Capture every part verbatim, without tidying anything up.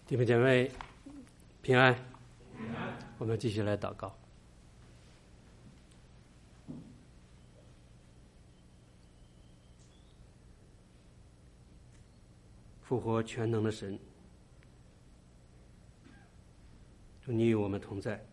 弟兄姐妹平安，我们继续来祷告。复活全能的神，主你与我们同在。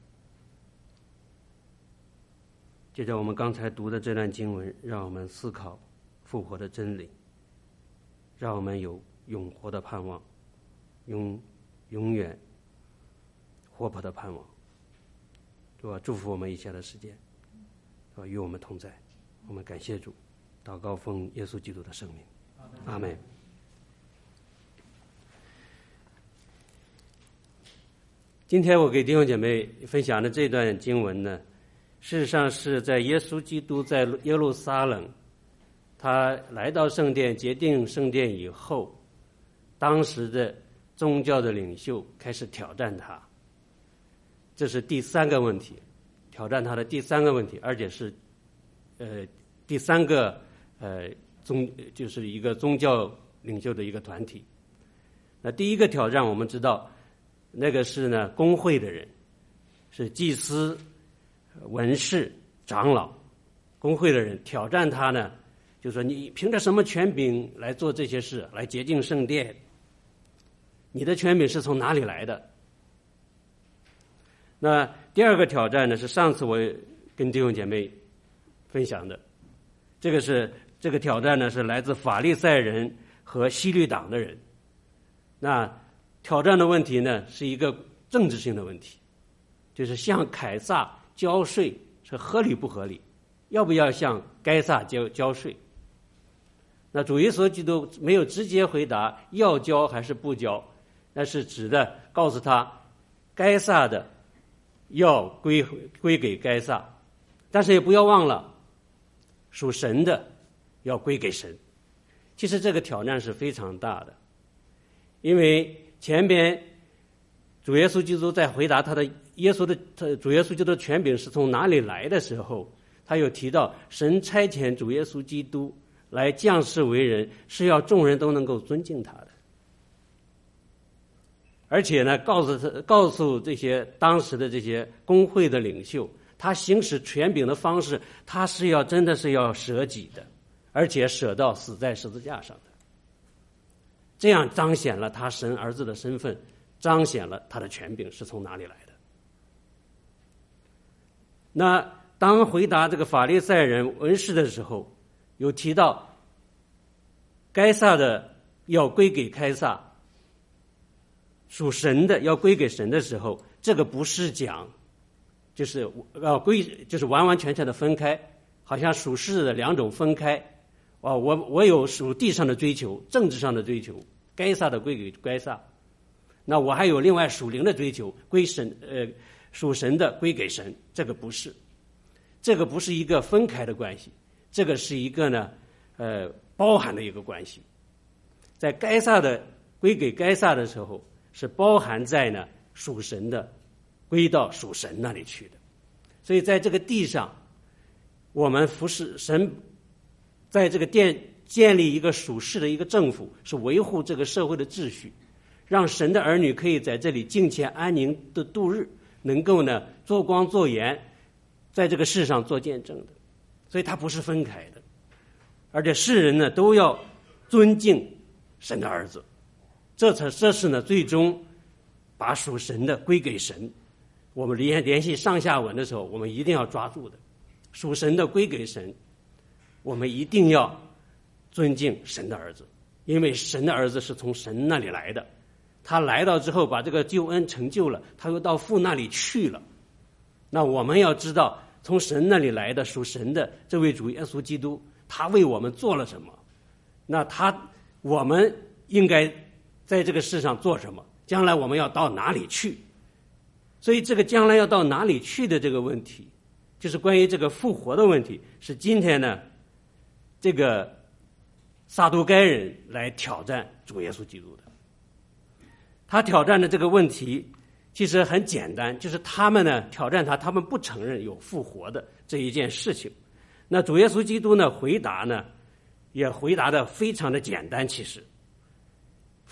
借着我们刚才读的这段经文，让我们思考复活的真理，让我们有永活的盼望，永永远活泼的盼望。主啊，祝福我们以下的时间，主啊，与我们同在。我们感谢主，祷告奉耶稣基督的圣名，阿们。今天我给弟兄姐妹分享的这段经文呢，事实上是在耶稣基督在耶路撒冷，他来到圣殿洁净圣殿以后，当时的宗教的领袖开始挑战他。这是第三个问题，挑战他的第三个问题，而且是呃第三个呃宗就是一个宗教领袖的一个团体。那第一个挑战我们知道，那个是呢公会的人，是祭司、文士、长老，公会的人挑战他呢，就说你凭着什么权柄来做这些事，来洁净圣殿？你的权柄是从哪里来的？那第二个挑战呢，是上次我跟弟兄姐妹分享的，这个是这个挑战呢是来自法利赛人和希律党的人。那挑战的问题呢是一个政治性的问题，就是向凯撒交税是合理不合理，要不要向该撒交交税？那主耶稣基督没有直接回答要交还是不交，那是指的告诉他该撒的要归归给该撒，但是也不要忘了属神的要归给神。其实这个挑战是非常大的，因为前边主耶稣基督在回答他的耶稣的他主耶稣基督的权柄是从哪里来的时候，他有提到神差遣主耶稣基督来降世为人，是要众人都能够尊敬他的。而且呢，告诉他告诉这些当时的这些公会的领袖，他行使权柄的方式，他是要真的是要舍己的，而且舍到死在十字架上的。这样彰显了他神儿子的身份，彰显了他的权柄是从哪里来的。那当回答这个法利赛人文士的时候，有提到该撒的要归给该撒，属神的要归给神的时候，这个不是讲就是要归就是完完全全的分开，好像属世的两种分开。哦，我我有属地上的追求，政治上的追求，该撒的归给该撒。那我还有另外属灵的追求，归神呃属神的归给神。这个不是，这个不是一个分开的关系，这个是一个呢呃包含的一个关系。在该撒的归给该撒的时候，是包含在呢属神的归到属神那里去的。所以在这个地上，我们服侍神，在这个殿建立一个属世的一个政府，是维护这个社会的秩序，让神的儿女可以在这里敬虔安宁的度日，能够呢做光做盐，在这个世上做见证的。所以它不是分开的，而且世人呢都要尊敬神的儿子，这才这是呢最终把属神的归给神。我们联联系上下文的时候，我们一定要抓住的，属神的归给神，我们一定要尊敬神的儿子，因为神的儿子是从神那里来的，他来到之后把这个救恩成就了，他又到父那里去了。那我们要知道从神那里来的属神的这位主耶稣基督，他为我们做了什么，那他我们应该在这个世上做什么，将来我们要到哪里去。所以这个将来要到哪里去的这个问题，就是关于这个复活的问题，是今天呢这个撒都该人来挑战主耶稣基督的。他挑战的这个问题其实很简单，就是他们呢挑战他，他们不承认有复活的这一件事情。那主耶稣基督呢回答呢也回答的非常的简单，其实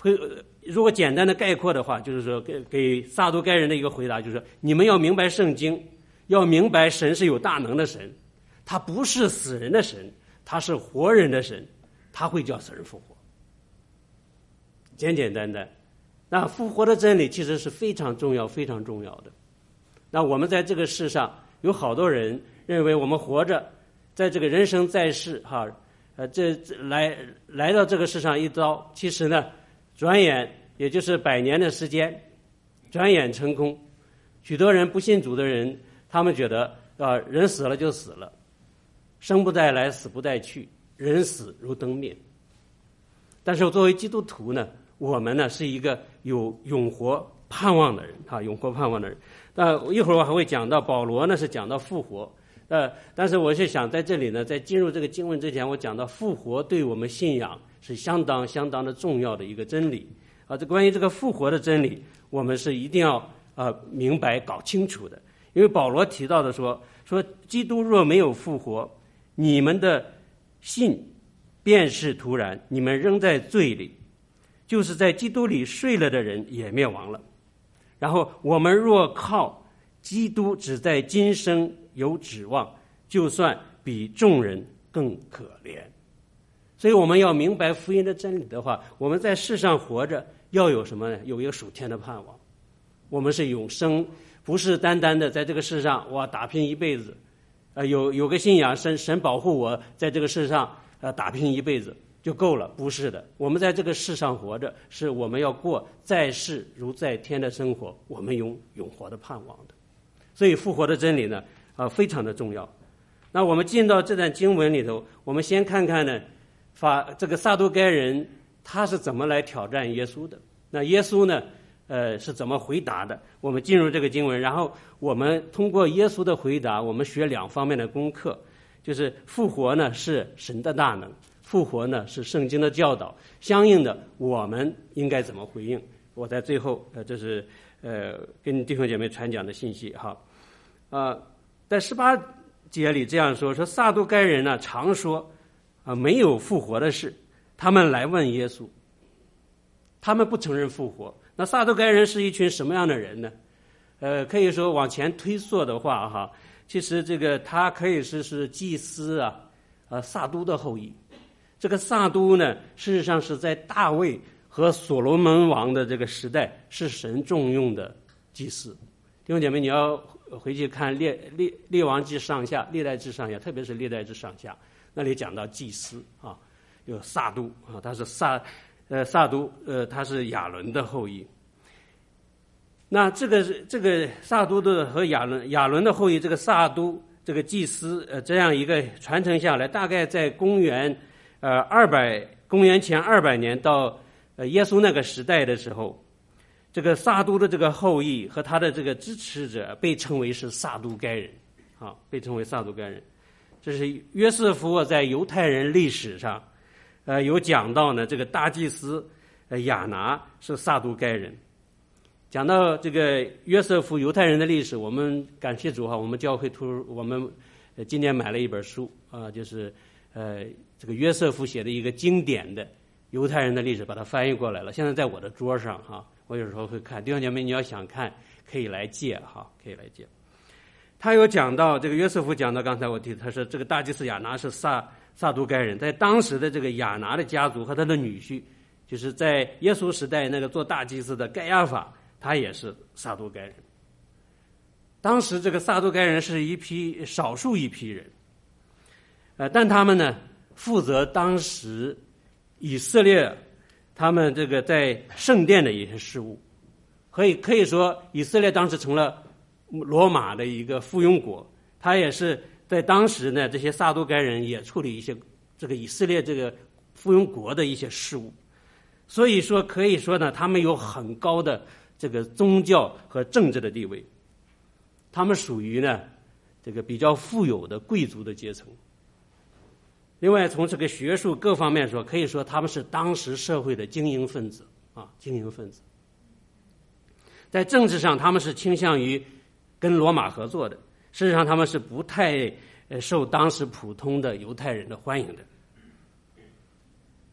会如果简单的概括的话，就是说给给撒都该人的一个回答，就是说你们要明白圣经，要明白神是有大能的神，他不是死人的神，他是活人的神，他会叫死人复活。简简单单，那复活的真理其实是非常重要非常重要的。那我们在这个世上有好多人认为我们活着在这个人生在世哈，呃这这来来到这个世上一遭，其实呢转眼也就是百年的时间，转眼成空。许多人不信主的人，他们觉得啊人死了就死了，生不带来死不带去，人死如灯灭。但是作为基督徒呢，我们呢是一个有永活盼望的人啊，永活盼望的人。那一会儿我还会讲到保罗呢是讲到复活，呃，但是我是想在这里呢，在进入这个经文之前，我讲到复活对我们信仰是相当相当的重要的一个真理啊。这关于这个复活的真理，我们是一定要呃明白搞清楚的。因为保罗提到的说说基督若没有复活，你们的信便是徒然，你们仍在罪里，就是在基督里睡了的人也灭亡了。然后我们若靠基督只在今生有指望，就算比众人更可怜。所以我们要明白福音的真理的话，我们在世上活着要有什么呢？有一个属天的盼望。我们是永生，不是单单的在这个世上哇打拼一辈子，呃有有个信仰，神神保护我在这个世上呃打拼一辈子就够了，不是的。我们在这个世上活着，是我们要过在世如在天的生活，我们有永活的盼望的。所以复活的真理呢，啊、呃、非常的重要。那我们进到这段经文里头，我们先看看呢，法这个撒都该人他是怎么来挑战耶稣的。那耶稣呢，呃是怎么回答的？我们进入这个经文，然后我们通过耶稣的回答，我们学两方面的功课，就是复活呢是神的大能。复活呢是圣经的教导，相应的我们应该怎么回应？我在最后呃这是呃跟弟兄姐妹传讲的信息哈。呃在十八节里这样说，说撒都该人呢常说啊、呃、没有复活的事，他们来问耶稣，他们不承认复活。那撒都该人是一群什么样的人呢？呃可以说往前推溯的话哈，其实这个他可以是是祭司啊呃撒都的后裔。这个撒都呢，事实上是在大卫和所罗门王的这个时代是神重用的祭司。弟兄姐妹，你要回去看列列列王记上下、历代志上下，特别是历代志上下，那里讲到祭司啊，有撒都啊，他是撒呃撒都呃他是亚伦的后裔。那这个这个撒都的和亚伦亚伦的后裔，这个撒都这个祭司呃这样一个传承下来，大概在公元。呃，二百公元前二百年到呃耶稣那个时代的时候，这个撒都的这个后裔和他的这个支持者被称为是撒都该人，啊，被称为撒都该人。这是约瑟夫在犹太人历史上，呃，有讲到呢，这个大祭司呃亚拿是撒都该人。讲到这个约瑟夫犹太人的历史，我们感谢主哈，我们教会图我们呃今年买了一本书啊、呃，就是呃。这个约瑟夫写的一个经典的犹太人的历史，把它翻译过来了，现在在我的桌上哈，我有时候会看。弟兄姐妹，你要想看可以来借哈，可以来借。他有讲到这个约瑟夫讲到，刚才我提，他说这个大祭司亚拿是撒撒都该人，在当时的这个亚拿的家族和他的女婿，就是在耶稣时代那个做大祭司的盖亚法，他也是撒都该人。当时这个撒都该人是一批少数一批人，呃，但他们呢。负责当时以色列他们这个在圣殿的一些事务，可以可以说以色列当时成了罗马的一个附庸国，他也是在当时呢，这些撒都该人也处理一些这个以色列这个附庸国的一些事务，所以说可以说呢，他们有很高的这个宗教和政治的地位，他们属于呢这个比较富有的贵族的阶层。另外，从这个学术各方面说，可以说他们是当时社会的精英分子啊，精英分子。在政治上，他们是倾向于跟罗马合作的，事实上他们是不太受当时普通的犹太人的欢迎的。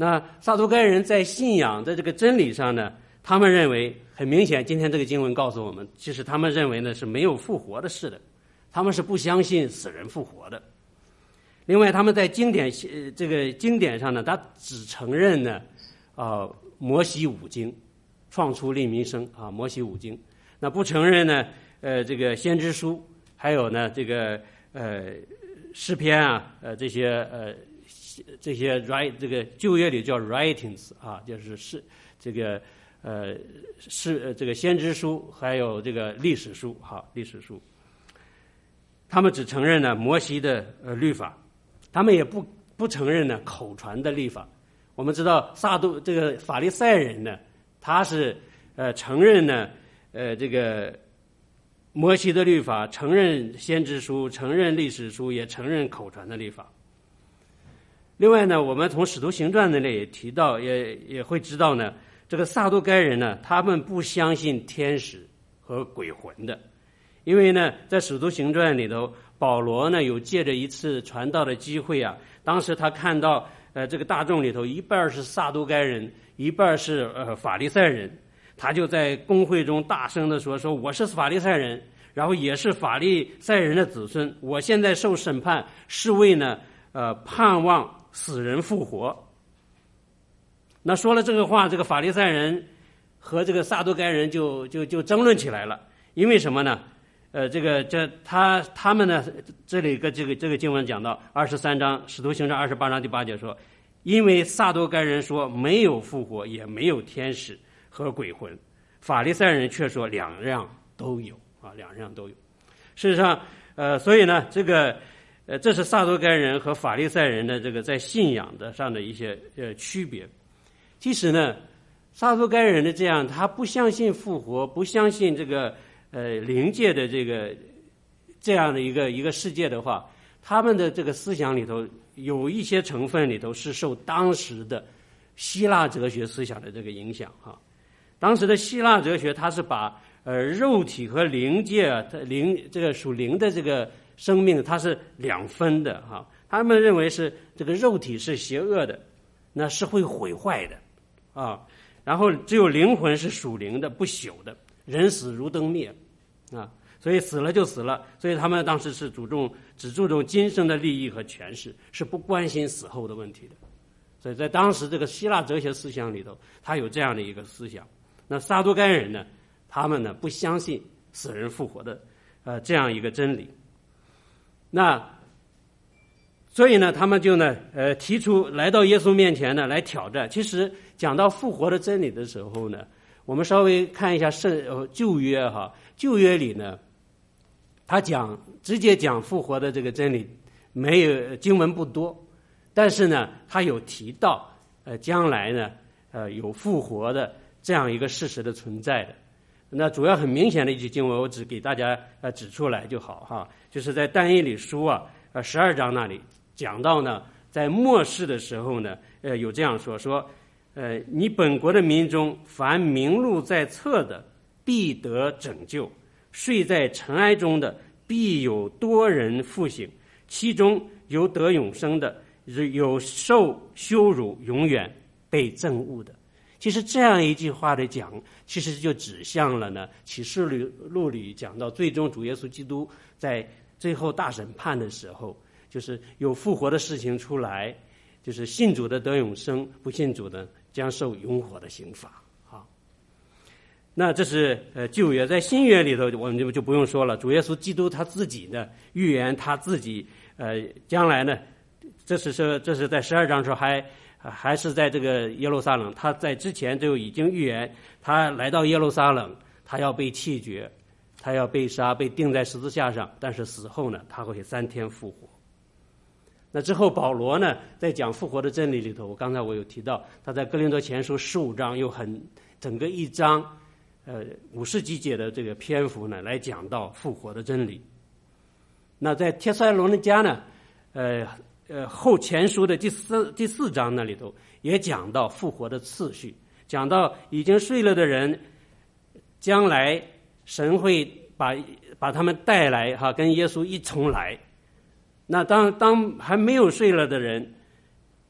那撒都该人在信仰的这个真理上呢，他们认为很明显，今天这个经文告诉我们，其实他们认为呢是没有复活的事的，他们是不相信死人复活的。另外，他们在经典呃这个经典上呢，他只承认呢啊、呃、摩西五经，创出利民生啊摩西五经，那不承认呢呃这个先知书，还有呢这个呃诗篇啊呃这些呃这些 write 这个旧约里叫 writings 啊，就是是这个呃是这个先知书，还有这个历史书哈历史书，他们只承认呢摩西的呃律法。他们也不不承认呢口传的律法。我们知道撒都这个法利赛人呢，他是呃承认呢呃这个摩西的律法，承认先知书，承认历史书，也承认口传的律法。另外呢，我们从使徒行传那里也提到，也也会知道呢，这个撒都该人呢，他们不相信天使和鬼魂的，因为呢，在使徒行传里头。保罗呢有借着一次传道的机会啊，当时他看到呃这个大众里头一半是撒都该人，一半是呃法利赛人，他就在公会中大声地说说我是法利赛人，然后也是法利赛人的子孙，我现在受审判是为呢呃盼望死人复活。那说了这个话，这个法利赛人和这个撒都该人就就就争论起来了，因为什么呢？呃，这个这他他们呢，这里个这个这个经文讲到二十三章使徒行传二十八章第八节说，因为撒都该人说没有复活，也没有天使和鬼魂，法利赛人却说两样都有啊，两样都有。事实上，呃，所以呢，这个呃，这是撒都该人和法利赛人的这个在信仰的上的一些呃区别。其实呢，撒都该人的这样，他不相信复活，不相信这个。呃，灵界的这个这样的一个一个世界的话，他们的这个思想里头有一些成分里头是受当时的希腊哲学思想的这个影响哈。当时的希腊哲学，它是把呃肉体和灵界啊，它灵这个属灵的这个生命，它是两分的哈。他们认为是这个肉体是邪恶的，那是会毁坏的啊，然后只有灵魂是属灵的，不朽的。人死如灯灭啊，所以死了就死了，所以他们当时是注重只注重今生的利益和权势，是不关心死后的问题的。所以在当时这个希腊哲学思想里头，他有这样的一个思想。那撒都该人呢，他们呢不相信死人复活的呃这样一个真理。那所以呢，他们就呢呃提出来到耶稣面前呢来挑战。其实讲到复活的真理的时候呢，我们稍微看一下圣呃旧约哈，旧约里呢，他讲直接讲复活的这个真理，没有经文不多，但是呢，他有提到呃将来呢呃有复活的这样一个事实的存在的。那主要很明显的一句经文，我只给大家呃指出来就好哈，就是在但以理书啊呃十二章那里讲到呢，在末世的时候呢，呃有这样说说。呃，你本国的民中，凡名录在册的，必得拯救；睡在尘埃中的，必有多人复醒。其中有得永生的，有受羞辱永远被憎恶的。其实这样一句话的讲，其实就指向了呢，启示录里讲到，最终主耶稣基督在最后大审判的时候，就是有复活的事情出来，就是信主的得永生，不信主的将受永火的刑罚啊。那这是呃旧约，在新约里头我们就就不用说了，主耶稣基督他自己呢预言他自己呃将来呢，这是说这是在十二章时候还还是在这个耶路撒冷，他在之前就已经预言他来到耶路撒冷，他要被弃绝，他要被杀，被钉在十字架上，但是死后呢他会三天复活。那之后保罗呢在讲复活的真理里头，我刚才我有提到，他在哥林多前书十五章有很整个一章呃五十几节的这个篇幅呢来讲到复活的真理。那在帖撒罗尼迦呢呃呃后前书的第四第四章那里头也讲到复活的次序，讲到已经睡了的人将来神会把把他们带来哈，跟耶稣一同来。那当当还没有睡了的人，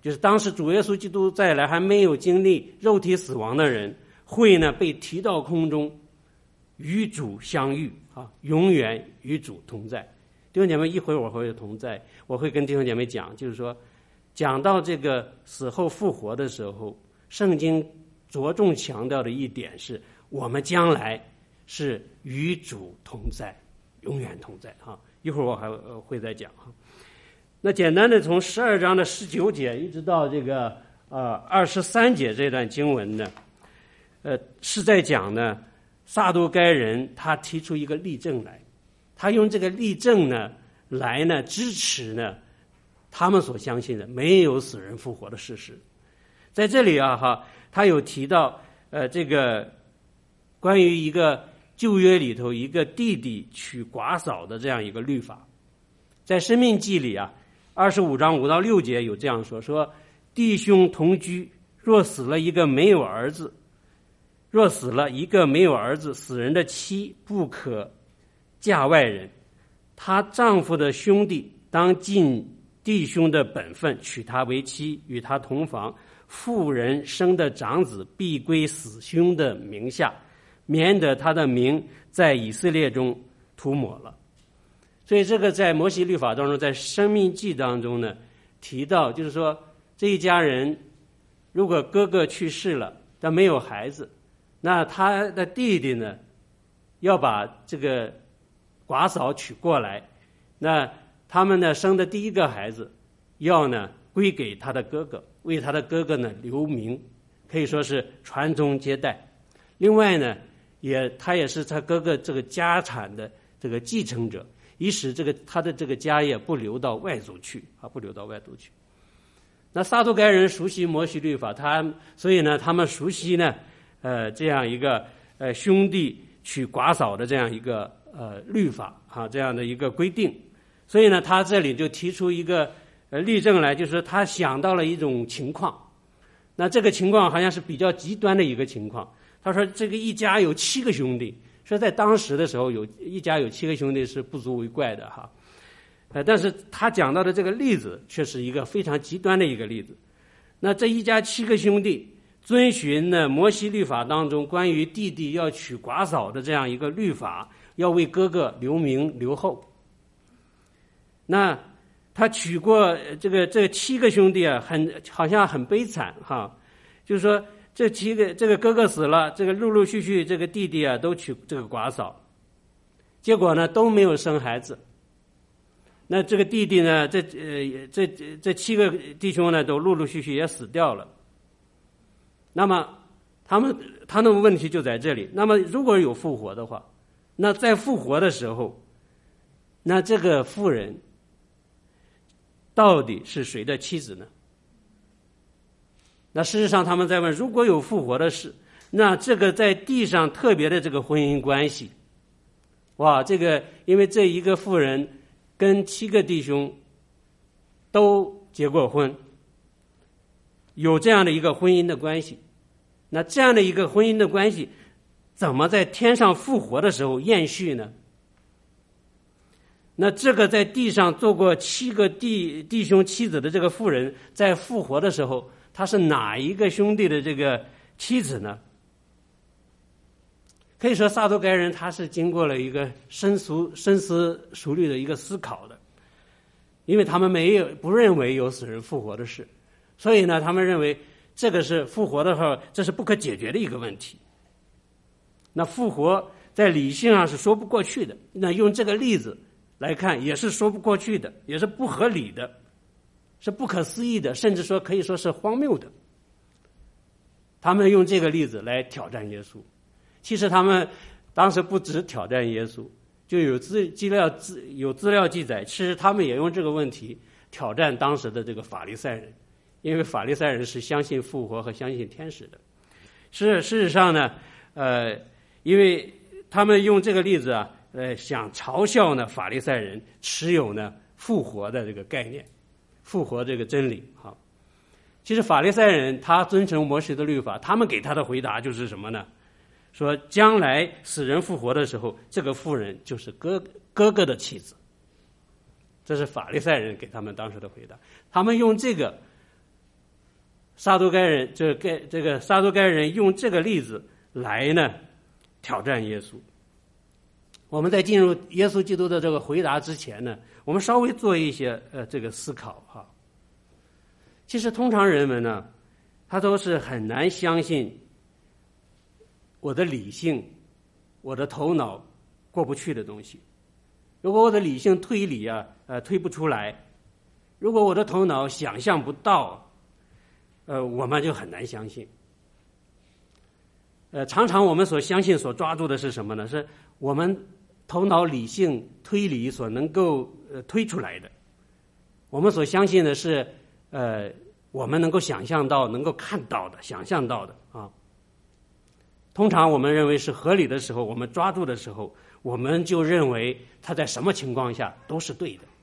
就是当时主耶稣基督再来还没有经历肉体死亡的人，会呢被提到空中，与主相遇啊，永远与主同在。弟兄姐妹，一会儿我会同在，我会跟弟兄姐妹讲，就是说，讲到这个死后复活的时候，圣经着重强调的一点是，我们将来是与主同在，永远同在哈。一会儿我还会再讲哈。那简单的从十二章的十九节一直到这个呃二十三节这段经文呢，呃是在讲呢撒都该人他提出一个例证来，他用这个例证呢来呢支持呢他们所相信的没有死人复活的事实。在这里啊哈，他有提到呃这个关于一个旧约里头一个弟弟娶寡嫂的这样一个律法，在申命记里啊二十五章五到六节有这样说：说弟兄同居，若死了一个没有儿子，若死了一个没有儿子，死人的妻不可嫁外人，她丈夫的兄弟当尽弟兄的本分，娶她为妻，与她同房。妇人生的长子必归死兄的名下，免得他的名在以色列中涂抹了。所以这个在摩西律法当中，在申命记当中呢提到，就是说这一家人如果哥哥去世了但没有孩子，那他的弟弟呢要把这个寡嫂娶过来，那他们呢生的第一个孩子要呢归给他的哥哥，为他的哥哥呢留名，可以说是传宗接代。另外呢也他也是他哥哥这个家产的这个继承者，以使这个他的这个家业不流到外族去啊，不流到外族去。那撒都该人熟悉摩西律法，他所以呢他们熟悉呢呃这样一个呃兄弟娶寡嫂的这样一个呃律法啊，这样的一个规定。所以呢他这里就提出一个呃例证来，就是他想到了一种情况，那这个情况好像是比较极端的一个情况。他说这个一家有七个兄弟，说在当时的时候有一家有七个兄弟是不足为怪的哈。呃，但是他讲到的这个例子却是一个非常极端的一个例子。那这一家七个兄弟遵循呢摩西律法当中关于弟弟要娶寡嫂的这样一个律法，要为哥哥留名留后。那他娶过这个这七个兄弟啊，很好像很悲惨哈，就是说这七个这个哥哥死了，这个陆陆续续这个弟弟啊都娶这个寡嫂，结果呢都没有生孩子。那这个弟弟呢，这呃这这七个弟兄呢都陆陆续续也死掉了。那么他们他的问题就在这里。那么如果有复活的话，那在复活的时候，那这个妇人到底是谁的妻子呢？那事实上他们在问，如果有复活的事，那这个在地上特别的这个婚姻关系，哇，这个因为这一个妇人跟七个弟兄都结过婚，有这样的一个婚姻的关系，那这样的一个婚姻的关系怎么在天上复活的时候延续呢？那这个在地上做过七个弟弟兄妻子的这个妇人，在复活的时候，她是哪一个兄弟的这个妻子呢？可以说撒都该人他是经过了一个深熟深思熟虑的一个思考的，因为他们没有不认为有死人复活的事，所以呢他们认为这个是复活的时候，这是不可解决的一个问题。那复活在理性上是说不过去的，那用这个例子来看也是说不过去的，也是不合理的，是不可思议的，甚至说可以说是荒谬的。他们用这个例子来挑战耶稣。其实他们当时不只挑战耶稣，就有资资料资有资料记载，其实他们也用这个问题挑战当时的这个法利赛人，因为法利赛人是相信复活和相信天使的。是事实上呢，呃，因为他们用这个例子啊，呃，想嘲笑呢法利赛人持有呢复活的这个概念，复活这个真理。好，其实法利赛人他遵从摩西的律法，他们给他的回答就是什么呢？说将来死人复活的时候，这个妇人就是哥哥哥的妻子。这是法利赛人给他们当时的回答。他们用这个撒都该人这个这个撒都该人用这个例子来呢挑战耶稣。我们在进入耶稣基督的这个回答之前呢，我们稍微做一些呃这个思考哈。其实通常人们呢，他都是很难相信我的理性、我的头脑过不去的东西。如果我的理性推理啊，呃推不出来，如果我的头脑想象不到，呃，我们就很难相信。呃，常常我们所相信、所抓住的是什么呢？是我们头脑理性推理所能够呃推出来的。我们所相信的是，呃，我们能够想象到、能够看到的、想象到的啊。通常我们认为是合理的时候，我们抓住的时候，我们就认为它在什么情况下都是对的，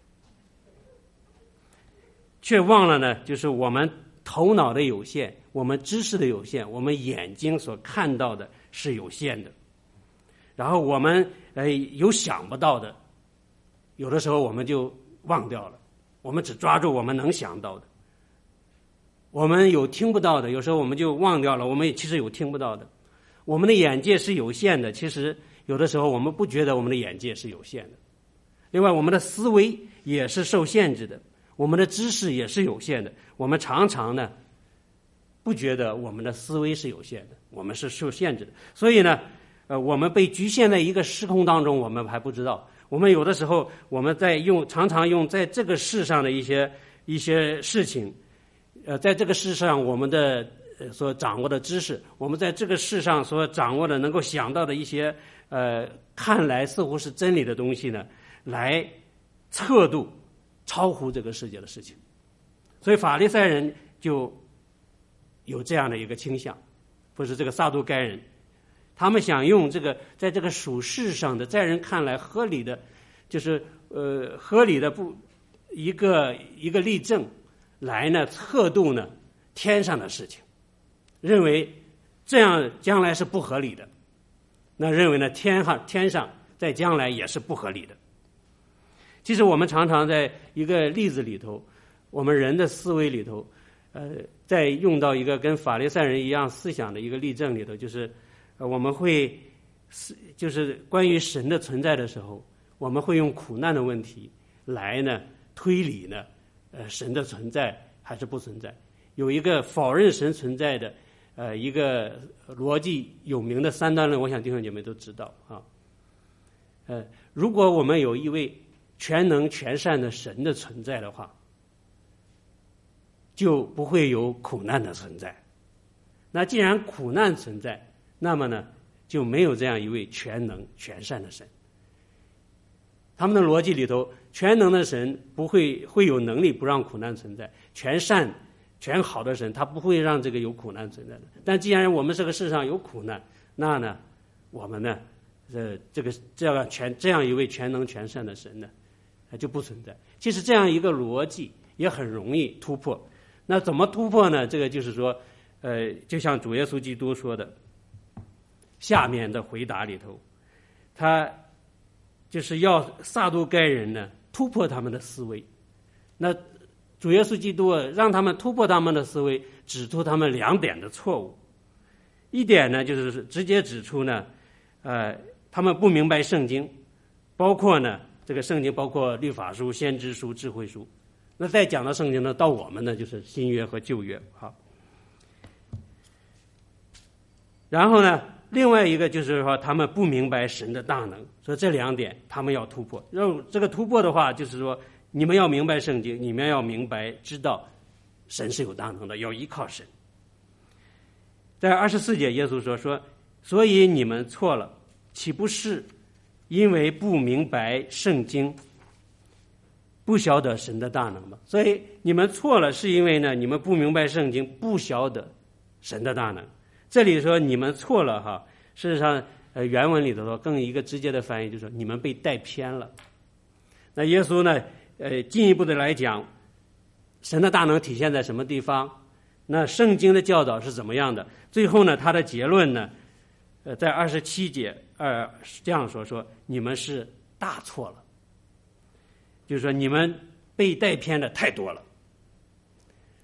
却忘了呢，就是我们头脑的有限，我们知识的有限，我们眼睛所看到的是有限的。然后我们呃有想不到的，有的时候我们就忘掉了，我们只抓住我们能想到的。我们有听不到的，有时候我们就忘掉了，我们其实有听不到的。我们的眼界是有限的，其实有的时候我们不觉得我们的眼界是有限的。另外，我们的思维也是受限制的，我们的知识也是有限的。我们常常呢不觉得我们的思维是有限的，我们是受限制的。所以呢，呃，我们被局限在一个时空当中，我们还不知道。我们有的时候我们在用，常常用在这个世上的一些一些事情，呃，在这个世上我们的所掌握的知识，我们在这个世上所掌握的能够想到的一些呃看来似乎是真理的东西呢，来测度超乎这个世界的事情。所以法利赛人就有这样的一个倾向，不是这个撒都该人，他们想用这个在这个属世上的在人看来合理的，就是呃合理的不一个一个例证来呢测度呢天上的事情，认为这样将来是不合理的，那认为呢天上天上在将来也是不合理的。其实我们常常在一个例子里头，我们人的思维里头，呃，在用到一个跟法利赛人一样思想的一个例证里头，就是呃我们会就是关于神的存在的时候，我们会用苦难的问题来呢推理呢呃神的存在还是不存在。有一个否认神存在的呃一个逻辑有名的三段论，我想弟兄姐妹都知道啊。呃，如果我们有一位全能全善的神的存在的话，就不会有苦难的存在。那既然苦难存在，那么呢就没有这样一位全能全善的神。他们的逻辑里头，全能的神不会会有能力不让苦难存在，全善全好的神他不会让这个有苦难存在的。但既然我们这个世上有苦难，那呢我们呢呃这个这样全这样一位全能全善的神呢就不存在。其实这样一个逻辑也很容易突破。那怎么突破呢？这个就是说呃就像主耶稣基督说的下面的回答里头，他就是要撒都该人呢突破他们的思维。那主耶稣基督让他们突破他们的思维，指出他们两点的错误。一点呢就是直接指出呢呃他们不明白圣经，包括呢这个圣经包括律法书、先知书、智慧书。那再讲到圣经呢，到我们呢就是新约和旧约。好，然后呢另外一个就是说他们不明白神的大能，所以这两点他们要突破。让这个突破的话，就是说你们要明白圣经，你们要明白知道神是有大能的，要依靠神。在二十四节耶稣说说所以你们错了，岂不是因为不明白圣经，不晓得神的大能吗？所以你们错了是因为呢你们不明白圣经，不晓得神的大能。这里说你们错了哈，事实上呃原文里头说更一个直接的翻译就是说你们被带偏了。那耶稣呢呃进一步的来讲神的大能体现在什么地方，那圣经的教导是怎么样的，最后呢他的结论呢呃在二十七节呃这样说说你们是大错了，就是说你们被带偏的太多了。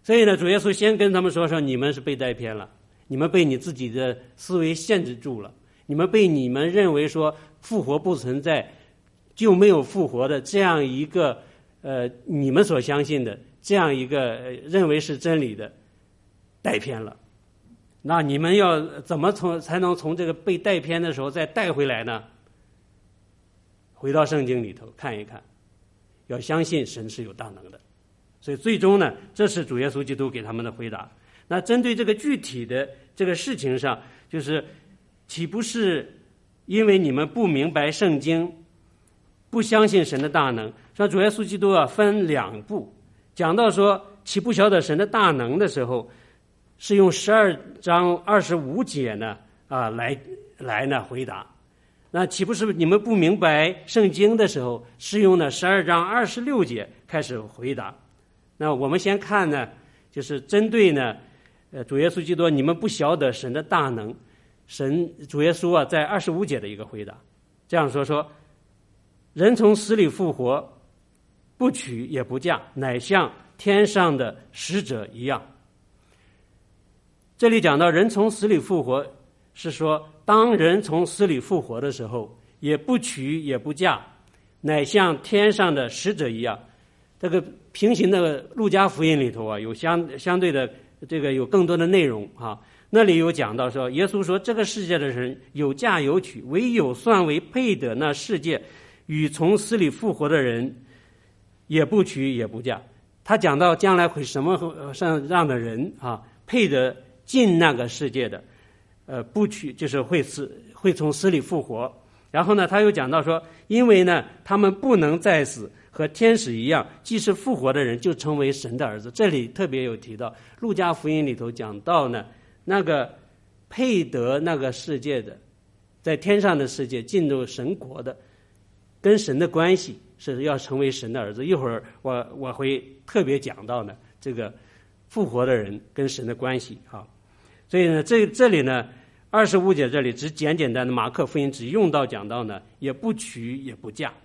所以呢，主耶稣先跟他们说说，你们是被带偏了，你们被你自己的思维限制住了，你们被你们认为说复活不存在就没有复活的这样一个呃你们所相信的这样一个、呃、认为是真理的带偏了。那你们要怎么从才能从这个被带偏的时候再带回来呢？回到圣经里头看一看，要相信神是有大能的。所以最终呢，这是主耶稣基督给他们的回答。那针对这个具体的这个事情上，就是岂不是因为你们不明白圣经，不相信神的大能？像主耶稣基督啊，分两步讲到说岂不晓得神的大能的时候，是用十二章二十五节呢啊来来呢回答。那岂不是你们不明白圣经的时候，是用呢十二章二十六节开始回答。那我们先看呢，就是针对呢，呃，主耶稣基督，你们不晓得神的大能，神主耶稣啊，在二十五节的一个回答，这样说说，人从死里复活，不娶也不嫁，乃像天上的使者一样。这里讲到人从死里复活，是说当人从死里复活的时候，也不娶也不嫁，乃像天上的使者一样。这个平行的路加福音里头啊，有相相对的这个有更多的内容啊。那里有讲到说，耶稣说这个世界的人有嫁有娶，唯有算为配得那世界与从死里复活的人，也不娶也不嫁。他讲到将来会什么上让的人啊，配得进那个世界的，呃，不娶就是会死，会从死里复活。然后呢，他又讲到说，因为呢，他们不能再死，和天使一样，既是复活的人，就成为神的儿子。这里特别有提到，路加福音里头讲到呢，那个配得那个世界的，在天上的世界进入神国的，跟神的关系是要成为神的儿子。一会儿我我会特别讲到呢，这个复活的人跟神的关系啊。所以呢，这这里呢，二十五节这里只简简单的马可福音只用到讲到呢，也不娶也不嫁。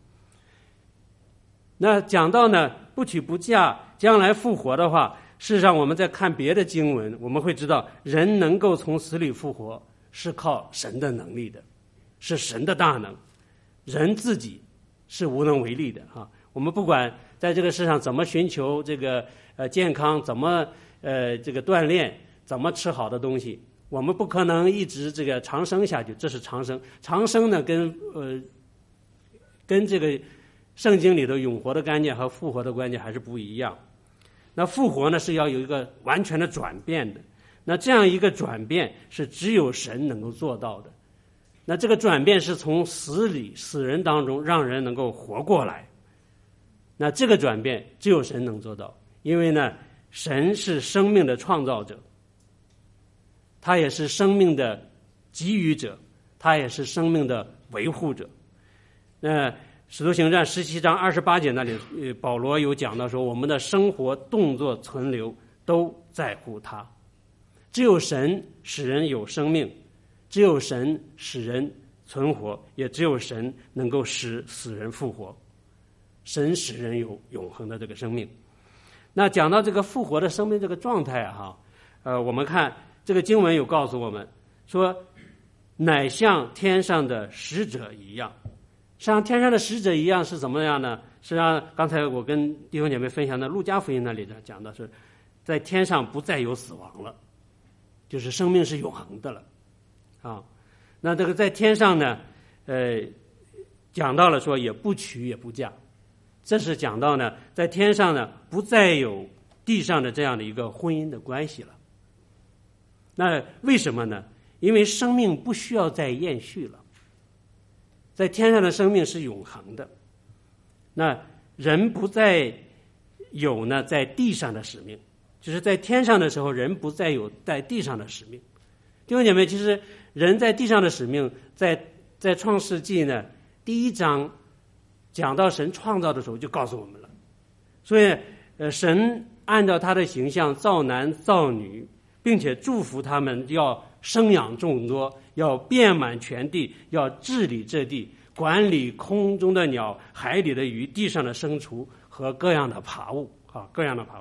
那讲到呢，不娶不嫁，将来复活的话，事实上我们在看别的经文，我们会知道，人能够从死里复活，是靠神的能力的，是神的大能，人自己是无能为力的哈。我们不管在这个世上怎么寻求这个呃健康，怎么呃这个锻炼，怎么吃好的东西，我们不可能一直这个长生下去，这是长生。长生呢，跟呃跟这个圣经里的永活的观念和复活的观念还是不一样。那复活呢，是要有一个完全的转变的。那这样一个转变是只有神能够做到的。那这个转变是从死里死人当中让人能够活过来。那这个转变只有神能做到，因为呢，神是生命的创造者，他也是生命的给予者，他也是生命的维护者。那使徒行传十七章二十八节那里，呃，保罗有讲到说，我们的生活、动作、存留都在乎他。只有神使人有生命，只有神使人存活，也只有神能够使死人复活。神使人有永恒的这个生命。那讲到这个复活的生命这个状态啊，哈，呃，我们看这个经文有告诉我们说，乃像天上的使者一样。像天上的使者一样是怎么样呢？实际上，刚才我跟弟兄姐妹分享的路加福音那里讲的是，在天上不再有死亡了，就是生命是永恒的了，啊，那这个在天上呢，呃，讲到了说也不娶也不嫁，这是讲到呢，在天上呢不再有地上的这样的一个婚姻的关系了。那为什么呢？因为生命不需要再延续了。在天上的生命是永恒的，那人不再有呢在地上的使命，就是在天上的时候，人不再有在地上的使命。弟兄姐妹，其实人在地上的使命，在在创世纪呢第一章讲到神创造的时候就告诉我们了。所以，呃，神按照他的形象造男造女，并且祝福他们要生养众多，要遍满全地，要治理这地，管理空中的鸟、海里的鱼、地上的牲畜和各样的爬物啊，各样的爬物。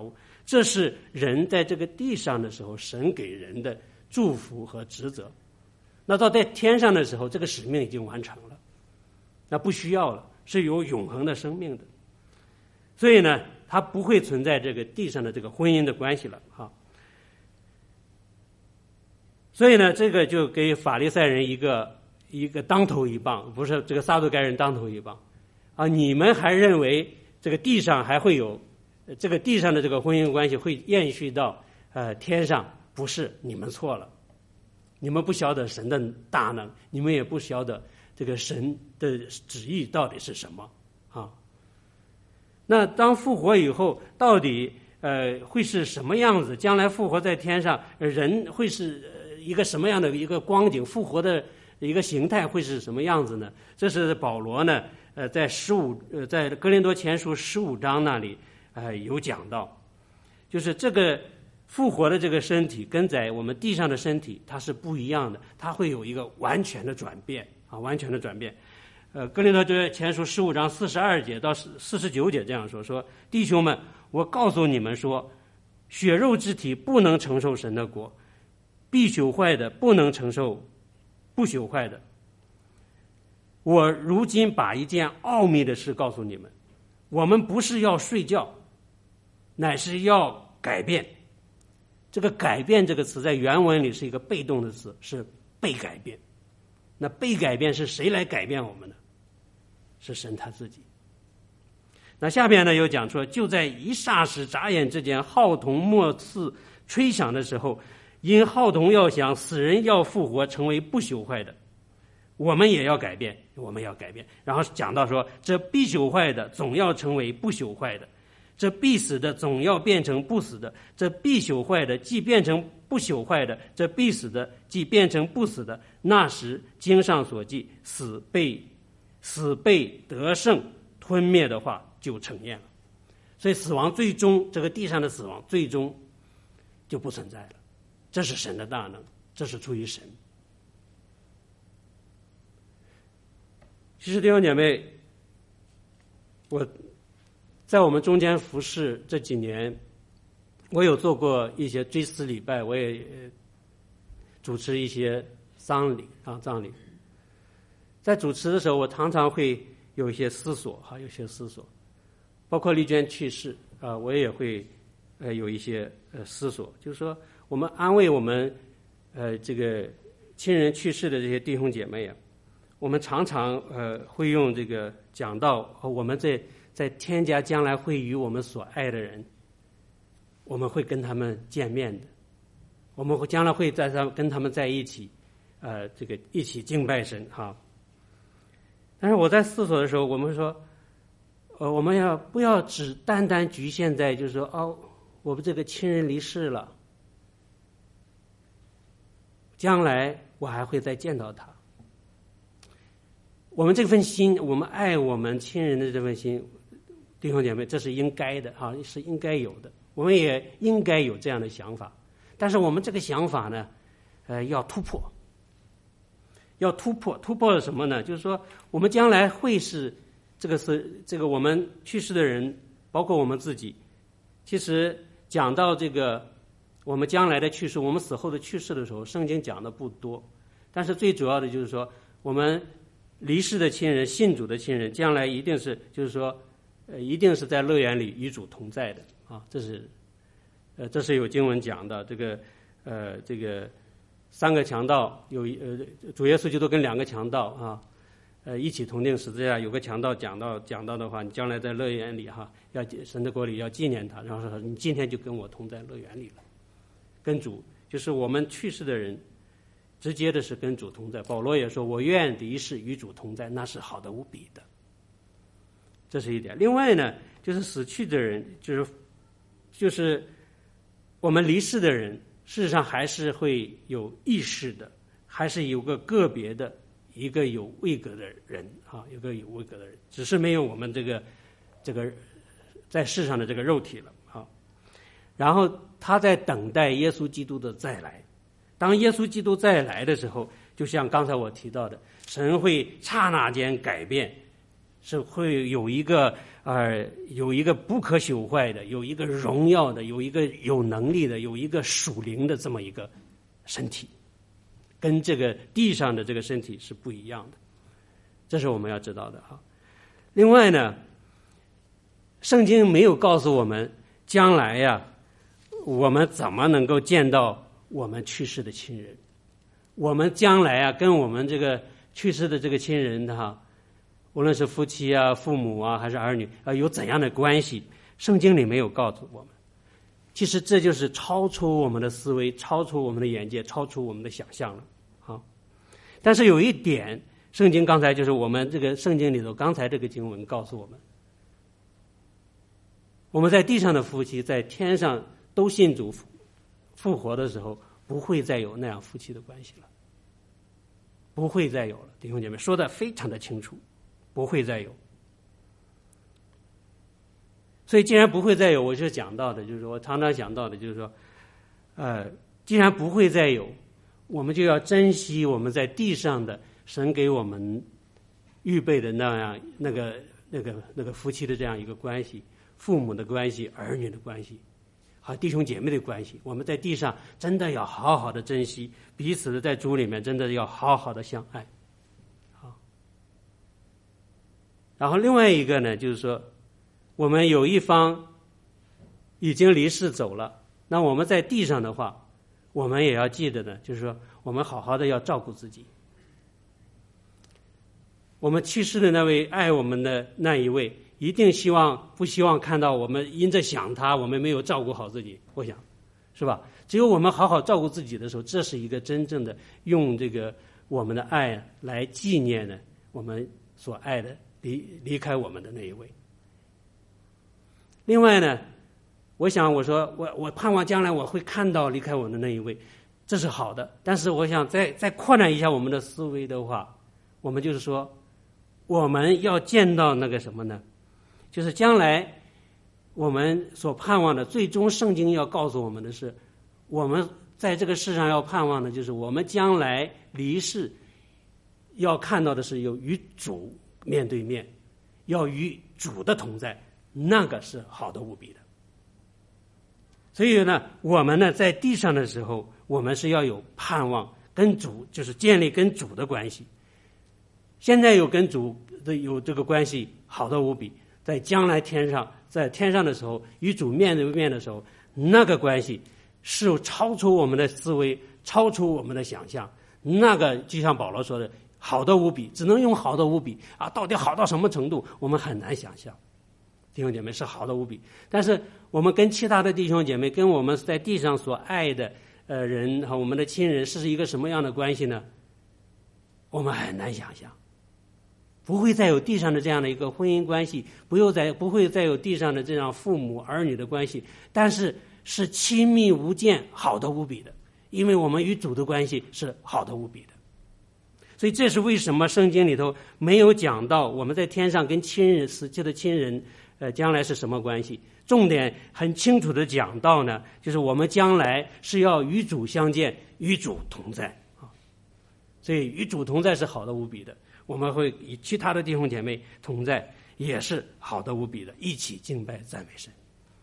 这是人在这个地上的时候，神给人的祝福和职责。那到在天上的时候，这个使命已经完成了，那不需要了，是有永恒的生命的。所以呢，它不会存在这个地上的这个婚姻的关系了哈。所以呢，这个就给法利赛人一个一个当头一棒，不是这个撒都该人当头一棒啊！你们还认为这个地上还会有这个地上的这个婚姻关系会延续到呃天上？不是，你们错了。你们不晓得神的大能，你们也不晓得这个神的旨意到底是什么啊？那当复活以后，到底呃会是什么样子？将来复活在天上，人会是一个什么样的一个光景？复活的一个形态会是什么样子呢？这是保罗呢，呃，在十五呃在哥林多前书十五章那里呃有讲到，就是这个复活的这个身体跟在我们地上的身体它是不一样的，它会有一个完全的转变啊，完全的转变。呃，哥林多前书十五章四十二节到四十九节这样说：说弟兄们，我告诉你们说，血肉之体不能承受神的国，必朽坏的不能承受不朽坏的。我如今把一件奥秘的事告诉你们，我们不是要睡觉，乃是要改变。这个改变这个词在原文里是一个被动的词，是被改变。那被改变是谁来改变我们呢？是神他自己。那下边呢又讲说，就在一霎时眨眼之间，号筒末次吹响的时候，因号筒要响，死人要复活，成为不朽坏的，我们也要改变，我们要改变。然后讲到说，这必朽坏的总要成为不朽坏的，这必死的总要变成不死的，这必朽坏的既变成不朽坏的，这必死的既变成不死的。那时经上所记，死被死被得胜吞灭的话就呈现了。所以死亡最终，这个地上的死亡最终就不存在了。这是神的大能，这是出于神。其实弟兄姐妹，我在我们中间服侍这几年，我有做过一些追思礼拜，我也主持一些丧礼啊葬礼。在主持的时候，我常常会有一些思索哈，有些思索，包括丽娟去世啊，我也会呃有一些呃思索，就是说我们安慰我们呃这个亲人去世的这些弟兄姐妹啊，我们常常呃会用这个讲到我们在在天家将来会与我们所爱的人，我们会跟他们见面的，我们会将来会在他跟他们在一起，呃这个一起敬拜神哈。但是我在思索的时候，我们说，呃，我们要不要只单单局限在就是说，哦，我们这个亲人离世了，将来我还会再见到他。我们这份心，我们爱我们亲人的这份心，弟兄姐妹，这是应该的啊，是应该有的。我们也应该有这样的想法，但是我们这个想法呢，呃，要突破。要突破，突破了什么呢？就是说，我们将来会是这个是这个我们去世的人，包括我们自己。其实讲到这个我们将来的去世，我们死后的去世的时候，圣经讲的不多。但是最主要的就是说，我们离世的亲人、信主的亲人，将来一定是就是说，呃，一定是在乐园里与主同在的啊。这是呃，这是有经文讲的。这个呃，这个。三个强盗有呃，主耶稣基督跟两个强盗啊，呃，一起同定十字架。有个强盗讲到讲到的话，你将来在乐园里哈，要神的国里要纪念他，然后说你今天就跟我同在乐园里了，跟主就是我们去世的人，直接的是跟主同在。保罗也说，我愿离世与主同在，那是好的无比的。这是一点。另外呢，就是死去的人，就是就是我们离世的人。事实上还是会有意识的，还是有个个别的一个有位格的人啊，有个有位格的人，只是没有我们这个这个在世上的这个肉体了啊。然后他在等待耶稣基督的再来。当耶稣基督再来的时候，就像刚才我提到的，神会刹那间改变是会有一个呃有一个不可朽坏的，有一个荣耀的，有一个有能力的，有一个属灵的这么一个身体，跟这个地上的这个身体是不一样的，这是我们要知道的哈。另外呢，圣经没有告诉我们将来呀，我们怎么能够见到我们去世的亲人，我们将来啊跟我们这个去世的这个亲人哈，无论是夫妻啊、父母啊还是儿女啊，有怎样的关系，圣经里没有告诉我们。其实这就是超出我们的思维，超出我们的眼界，超出我们的想象了。好，但是有一点，圣经刚才就是我们这个圣经里头刚才这个经文告诉我们，我们在地上的夫妻在天上都信主复活的时候，不会再有那样夫妻的关系了，不会再有了。弟兄姐妹说的非常的清楚，不会再有。所以既然不会再有，我就讲到的就是说，我常常讲到的就是说，呃，既然不会再有，我们就要珍惜我们在地上的神给我们预备的那样那个那个那个夫妻的这样一个关系，父母的关系，儿女的关系，和弟兄姐妹的关系，我们在地上真的要好好的珍惜，彼此的在主里面真的要好好的相爱。好，然后另外一个呢，就是说我们有一方已经离世走了，那我们在地上的话，我们也要记得呢，就是说我们好好的要照顾自己。我们去世的那位爱我们的那一位，一定希望不希望看到我们因着想他，我们没有照顾好自己，我想是吧？只有我们好好照顾自己的时候，这是一个真正的用这个我们的爱来纪念呢我们所爱的离离开我们的那一位。另外呢，我想我说我我盼望将来我会看到离开我的那一位，这是好的。但是我想再再扩展一下我们的思维的话，我们就是说我们要见到那个什么呢？就是将来我们所盼望的，最终圣经要告诉我们的是，我们在这个世上要盼望的就是我们将来离世要看到的是有与主面对面，要与主的同在，那个是好的无比的。所以呢，我们呢在地上的时候，我们是要有盼望，跟主就是建立跟主的关系。现在有跟主的有这个关系，好的无比。在将来天上，在天上的时候，与主面对面的时候，那个关系是超出我们的思维，超出我们的想象。那个就像保罗说的，好的无比，只能用好的无比啊，到底好到什么程度，我们很难想象。弟兄姐妹是好的无比，但是我们跟其他的弟兄姐妹，跟我们在地上所爱的呃人和我们的亲人是一个什么样的关系呢？我们很难想象。不会再有地上的这样的一个婚姻关系，不又再不会再有地上的这样父母儿女的关系，但是是亲密无间，好的无比的，因为我们与主的关系是好的无比的。所以这是为什么圣经里头没有讲到我们在天上跟亲人死去的亲人呃将来是什么关系，重点很清楚的讲到呢，就是我们将来是要与主相见，与主同在啊。所以与主同在是好的无比的，我们会与其他的弟兄姐妹同在，也是好的无比的，一起敬拜赞美神。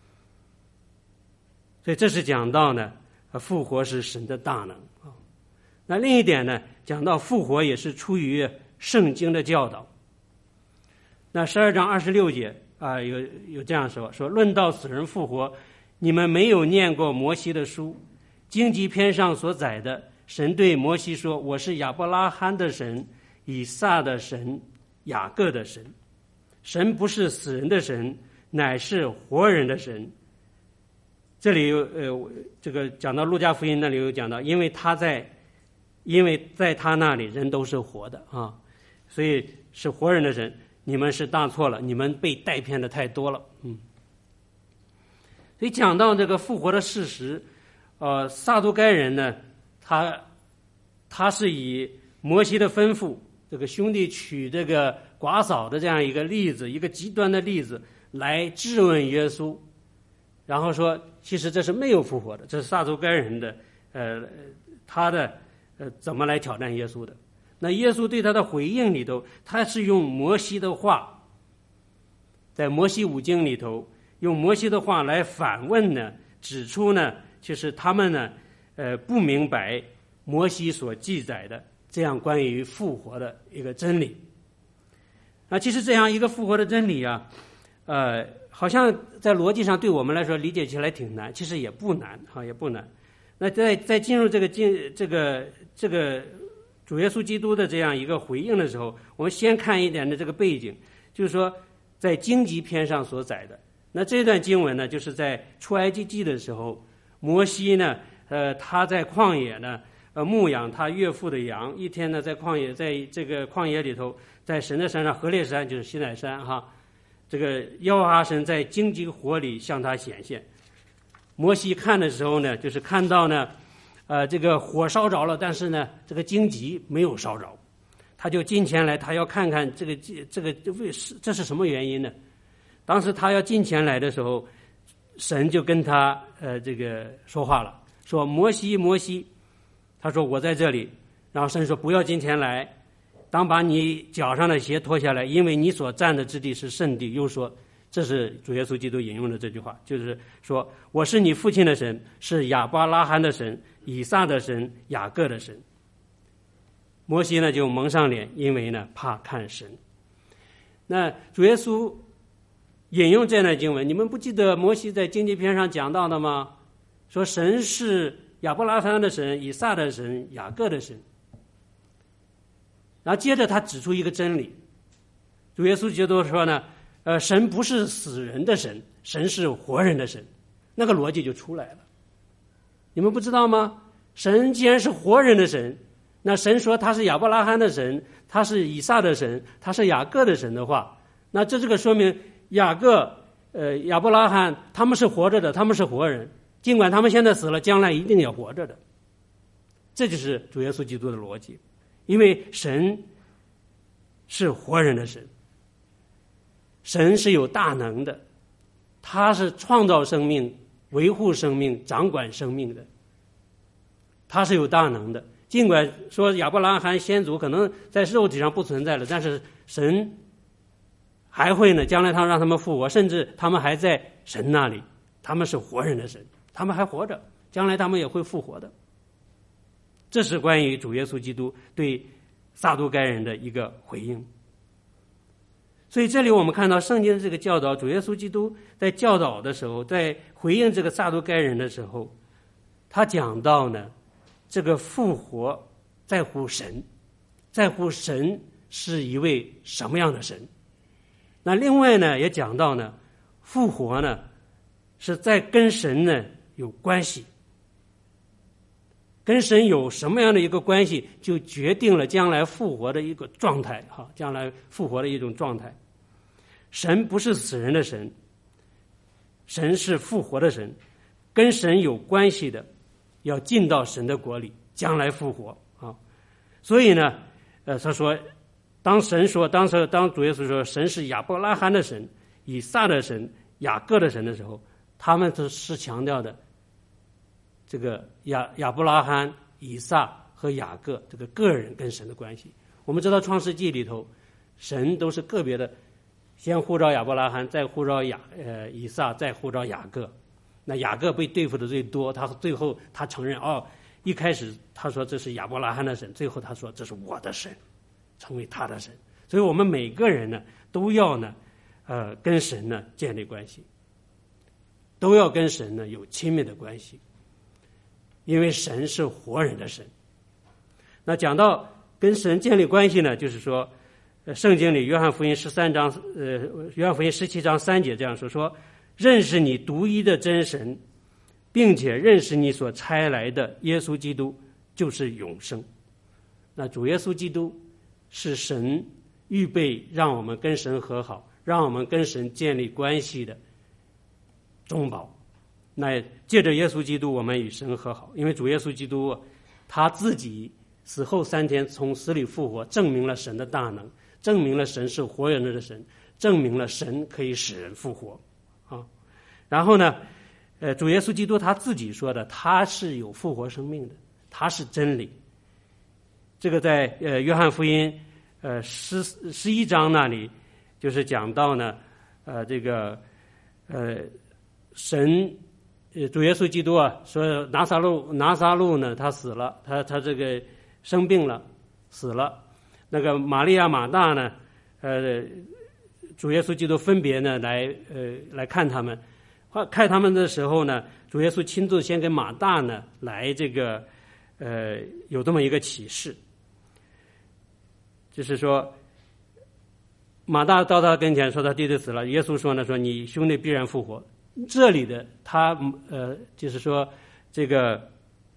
所以这是讲到呢，复活是神的大能啊。那另一点呢，讲到复活也是出于圣经的教导。那十二章二十六节啊，有有这样说：说论到死人复活，你们没有念过摩西的书，荆棘篇上所载的，神对摩西说：我是亚伯拉罕的神，以撒的神，雅各的神。神不是死人的神，乃是活人的神。这里有呃，这个讲到路加福音那里有讲到，因为他在，因为在他那里人都是活的啊，所以是活人的神。你们是大错了，你们被带偏的太多了，嗯。所以讲到这个复活的事实，呃，撒都该人呢，他他是以摩西的吩咐，这个兄弟娶这个寡嫂的这样一个例子，一个极端的例子来质问耶稣，然后说其实这是没有复活的，这是撒都该人的呃他的呃怎么来挑战耶稣的。那耶稣对他的回应里头，他是用摩西的话在摩西五经里头，用摩西的话来反问呢，指出呢，就是他们呢，呃，不明白摩西所记载的这样关于复活的一个真理。啊，其实这样一个复活的真理啊，呃，好像在逻辑上对我们来说理解起来挺难，其实也不难哈、啊，也不难。那在在进入这个进这个这个主耶稣基督的这样一个回应的时候，我们先看一点的这个背景，就是说在荆棘篇上所载的。那这段经文呢，就是在出埃及记的时候，摩西呢，呃，他在旷野呢，呃，牧养他岳父的羊。一天呢，在旷野，在这个旷野里头，在神的山上，何烈山就是西乃山哈，这个耶和华神在荆棘火里向他显现。摩西看的时候呢，就是看到呢，呃，这个火烧着了，但是呢，这个荆棘没有烧着，他就近前来，他要看看这个这个为是这是什么原因呢？当时他要近前来的时候，神就跟他呃这个说话了，说摩西摩西，他说我在这里。然后神说不要近前来，当把你脚上的鞋脱下来，因为你所站的之地是圣地。又说，这是主耶稣基督引用的这句话，就是说我是你父亲的神，是亚伯拉罕的神，以撒的神，雅各的神。摩西呢就蒙上脸，因为呢怕看神。那主耶稣引用这段经文，你们不记得摩西在荆棘篇上讲到的吗？说神是亚伯拉罕的神，以撒的神，雅各的神。然后接着他指出一个真理，主耶稣基督说呢，呃，神不是死人的神，神是活人的神，那个逻辑就出来了。你们不知道吗？神既然是活人的神，那神说他是亚伯拉罕的神，他是以撒的神，他是雅各的神的话，那这这个说明雅各、呃亚伯拉罕他们是活着的，他们是活人，尽管他们现在死了，将来一定要活着的。这就是主耶稣基督的逻辑，因为神是活人的神，神是有大能的，他是创造生命、维护生命、掌管生命的，他是有大能的。尽管说亚伯拉罕先祖可能在肉体上不存在了，但是神还会呢，将来他让他们复活，甚至他们还在神那里，他们是活人的神，他们还活着，将来他们也会复活的。这是关于主耶稣基督对撒都该人的一个回应。所以这里我们看到圣经的这个教导，主耶稣基督在教导的时候，在回应这个撒都该人的时候，他讲到呢，这个复活在乎神，在乎神是一位什么样的神。那另外呢，也讲到呢，复活呢是在跟神呢有关系，跟神有什么样的一个关系，就决定了将来复活的一个状态哈，将来复活的一种状态。神不是死人的神，神是复活的神，跟神有关系的要进到神的国里，将来复活啊。所以呢，呃，他说，当神说，当时当主耶稣说神是亚伯拉罕的神、以撒的神、雅各的神的时候，他们都是强调的这个亚亚伯拉罕、以撒和雅各这个个人跟神的关系。我们知道创世纪里头，神都是个别的，先呼召亚伯拉罕，再呼召雅呃以撒，再呼召雅各。那雅各被对付的最多，他最后他承认哦，一开始他说这是亚伯拉罕的神，最后他说这是我的神，成为他的神。所以我们每个人呢都要呢呃跟神呢建立关系，都要跟神呢有亲密的关系，因为神是活人的神。那讲到跟神建立关系呢，就是说圣经里约翰福音十三章呃约翰福音十七章三节这样说，说认识你独一的真神，并且认识你所差来的耶稣基督，就是永生。那主耶稣基督是神预备让我们跟神和好，让我们跟神建立关系的中保。那借着耶稣基督我们与神和好，因为主耶稣基督他自己死后三天从死里复活，证明了神的大能，证明了神是活人的神，证明了神可以使人复活啊。然后呢呃，主耶稣基督他自己说的，他是有复活生命的，他是真理。这个在呃约翰福音呃十十一章那里就是讲到呢， 呃，这个呃，神呃主耶稣基督啊，说拿撒路拿撒路呢，他死了，他他这个生病了，死了。那个玛利亚马大呢，呃，主耶稣基督分别呢来呃来看他们，看他们的时候呢，主耶稣亲自先跟马大呢来这个呃有这么一个启示，就是说马大到他跟前说他弟弟死了，耶稣说呢说你兄弟必然复活。这里的他呃就是说这个。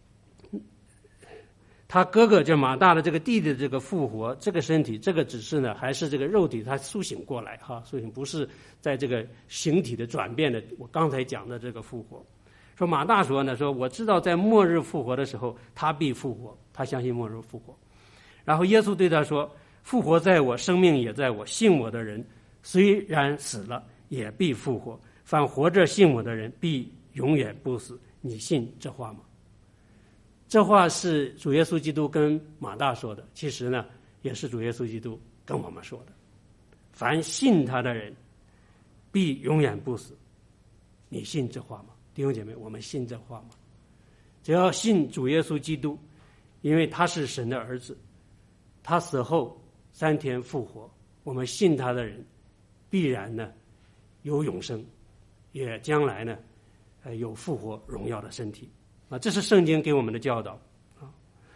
他哥哥就马大的这个弟弟的这个复活，这个身体，这个只是呢，还是这个肉体他苏醒过来哈，苏醒不是在这个形体的转变的。我刚才讲的这个复活，说马大说呢，说我知道在末日复活的时候，他必复活，他相信末日复活。然后耶稣对他说：“复活在我，生命也在我，信我的人虽然死了，也必复活；凡活着信我的人，必永远不死。你信这话吗？”这话是主耶稣基督跟马大说的，其实呢，也是主耶稣基督跟我们说的。凡信他的人，必永远不死。你信这话吗？弟兄姐妹，我们信这话吗？只要信主耶稣基督，因为他是神的儿子，他死后三天复活，我们信他的人，必然呢有永生，也将来呢，呃有复活荣耀的身体。啊，这是圣经给我们的教导啊。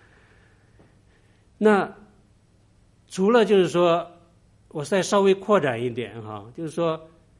那除了就是说，我再稍微扩展一点哈，就是说，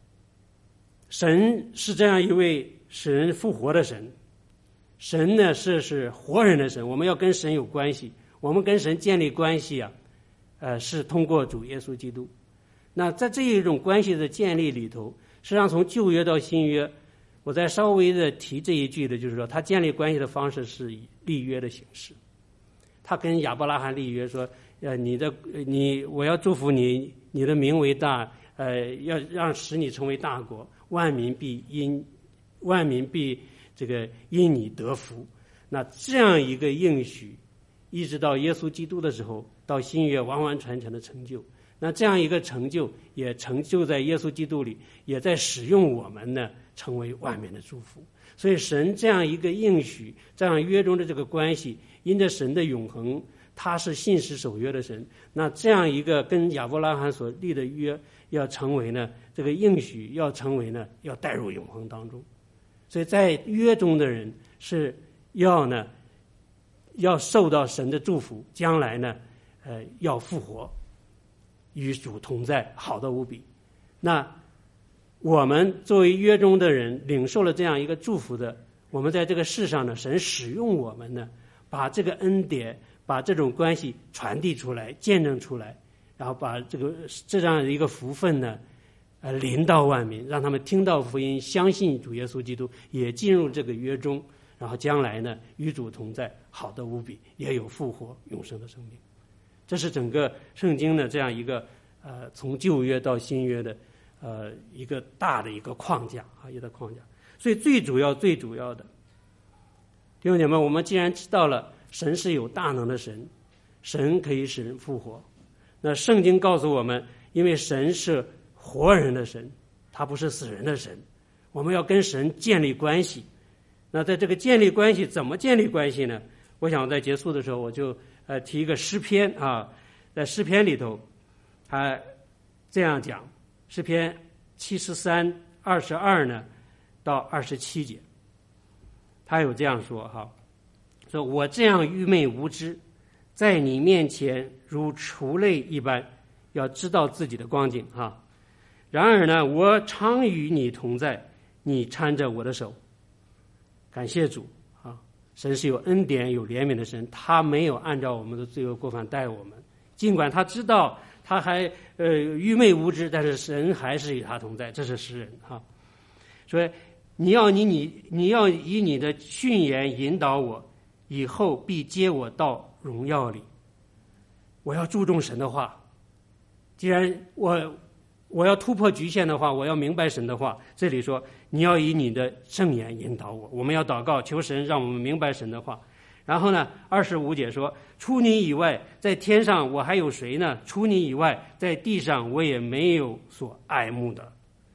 神是这样一位使人复活的神，神呢是是活人的神，我们要跟神有关系，我们跟神建立关系啊，呃，是通过主耶稣基督。那在这一种关系的建立里头，实际上从旧约到新约。我再稍微的提这一句的，就是说，他建立关系的方式是以立约的形式。他跟亚伯拉罕立约说：“呃，你的你，我要祝福你，你的名为大，呃，要让使你成为大国，万民必因万民必这个因你得福。”那这样一个应许，一直到耶稣基督的时候，到新约完完全全的成就。那这样一个成就，也成就在耶稣基督里，也在使用我们呢。成为万民的祝福，所以神这样一个应许，这样约中的这个关系，因着神的永恒，他是信实守约的神。那这样一个跟亚伯拉罕所立的约，要成为呢这个应许，要成为呢要带入永恒当中。所以在约中的人是要呢要受到神的祝福，将来呢呃要复活，与主同在，好的无比。那我们作为约中的人，领受了这样一个祝福的，我们在这个世上呢，神使用我们呢，把这个恩典，把这种关系传递出来，见证出来，然后把这个这样一个福分呢，呃，临到万民，让他们听到福音，相信主耶稣基督，也进入这个约中，然后将来呢，与主同在，好的无比，也有复活永生的生命。这是整个圣经的这样一个呃，从旧约到新约的。呃，一个大的一个框架啊，一个框架。所以最主要、最主要的，弟兄姐妹，我们既然知道了神是有大能的神，神可以使人复活，那圣经告诉我们，因为神是活人的神，他不是死人的神，我们要跟神建立关系。那在这个建立关系，怎么建立关系呢？我想在结束的时候，我就呃提一个诗篇啊，在诗篇里头，他这样讲。诗篇七十三二十二呢到二十七节，他有这样说哈，说我这样愚昧无知，在你面前如畜类一般，要知道自己的光景哈。然而呢，我常与你同在，你搀着我的手。感谢主啊，神是有恩典有怜悯的神，他没有按照我们的罪恶过犯待我们，尽管他知道。他还呃愚昧无知，但是神还是与他同在，这是诗人哈。所以你要你你你要以你的训言引导我，以后必接我到荣耀里。我要注重神的话，既然我我要突破局限的话，我要明白神的话。这里说你要以你的圣言引导我，我们要祷告求神让我们明白神的话。然后呢，二十五节说：除你以外，在天上我还有谁呢？除你以外，在地上我也没有所爱慕的。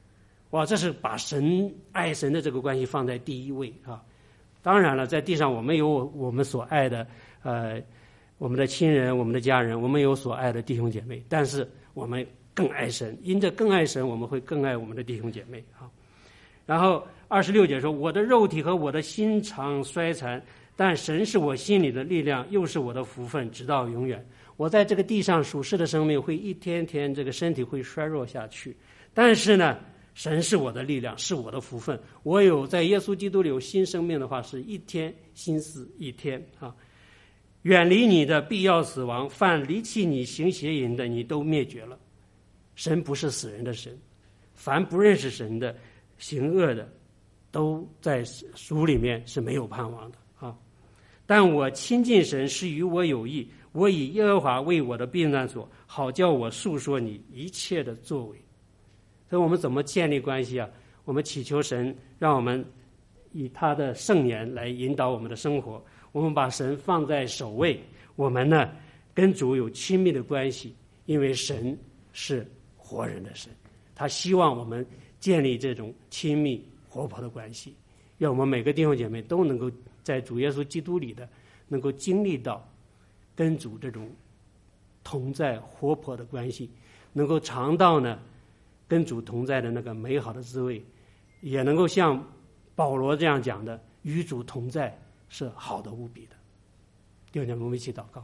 哇，这是把神爱神的这个关系放在第一位啊。当然了，在地上我们有我们所爱的呃我们的亲人，我们的家人，我们有所爱的弟兄姐妹，但是我们更爱神，因着更爱神，我们会更爱我们的弟兄姐妹啊。然后二十六节说，我的肉体和我的心肠衰残，但神是我心里的力量，又是我的福分，直到永远。我在这个地上属世的生命会一天天这个身体会衰弱下去，但是呢，神是我的力量，是我的福分。我有在耶稣基督里有新生命的话，是一天新似一天啊。远离你的必要死亡，凡离弃你行邪淫的，你都灭绝了。神不是死人的神，凡不认识神的行恶的，都在属里面是没有盼望的啊。但我亲近神是与我有益，我以耶和华为我的避难所，好叫我述说你一切的作为。所以我们怎么建立关系啊？我们祈求神让我们以他的圣言来引导我们的生活，我们把神放在首位，我们呢跟主有亲密的关系，因为神是活人的神，他希望我们建立这种亲密活泼的关系，让我们每个弟兄姐妹都能够在主耶稣基督里的能够经历到跟主这种同在活泼的关系，能够尝到呢跟主同在的那个美好的滋味，也能够像保罗这样讲的，与主同在是好的无比的。弟兄姐妹，我们一起祷告。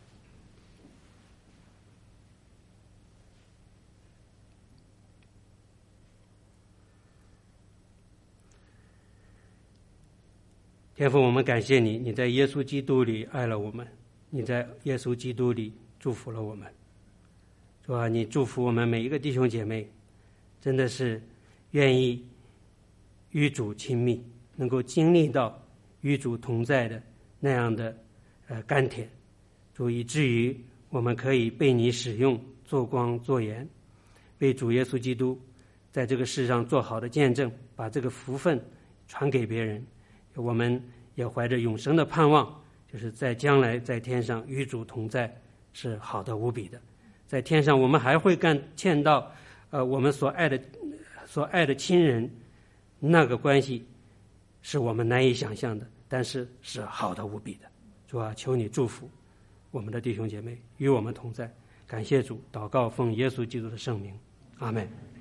天父，我们感谢你，你在耶稣基督里爱了我们，你在耶稣基督里祝福了我们。主啊，你祝福我们每一个弟兄姐妹，真的是愿意与主亲密，能够经历到与主同在的那样的呃甘甜。主，以至于我们可以被你使用，做光做盐，为主耶稣基督在这个世上做好的见证，把这个福分传给别人。我们也怀着永生的盼望，就是在将来在天上与主同在，是好的无比的。在天上我们还会干见到呃我们所爱的所爱的亲人，那个关系是我们难以想象的，但是是好的无比的。主啊，求你祝福我们的弟兄姐妹与我们同在。感谢主，祷告奉耶稣基督的圣名，阿们。